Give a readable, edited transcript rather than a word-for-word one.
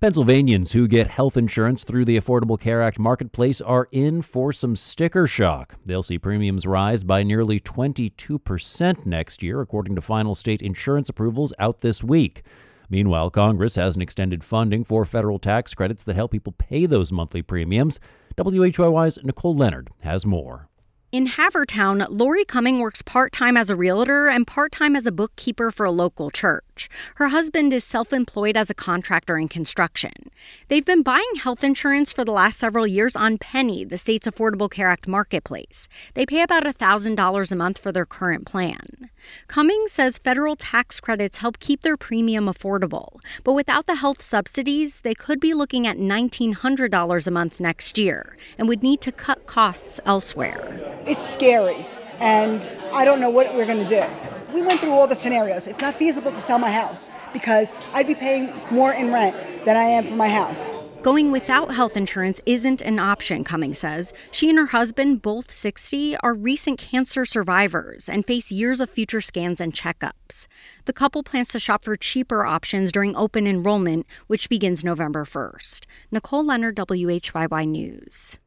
Pennsylvanians who get health insurance through the Affordable Care Act marketplace are in for some sticker shock. They'll see premiums rise by nearly 22% next year, according to final state insurance approvals out this week. Meanwhile, Congress hasn't extended funding for federal tax credits that help people pay those monthly premiums. WHYY's Nicole Leonard has more. In Havertown, Lori Cumming works part-time as a realtor and part-time as a bookkeeper for a local church. Her husband is self-employed as a contractor in construction. They've been buying health insurance for the last several years on Penny, the state's Affordable Care Act marketplace. They pay about $1,000 a month for their current plan. Cumming says federal tax credits help keep their premium affordable. But without the health subsidies, they could be looking at $1,900 a month next year and would need to cut costs elsewhere. It's scary, and I don't know what we're going to do. We went through all the scenarios. It's not feasible to sell my house because I'd be paying more in rent than I am for my house. Going without health insurance isn't an option, Cumming says. She and her husband, both 60, are recent cancer survivors and face years of future scans and checkups. The couple plans to shop for cheaper options during open enrollment, which begins November 1st. Nicole Leonard, WHYY News.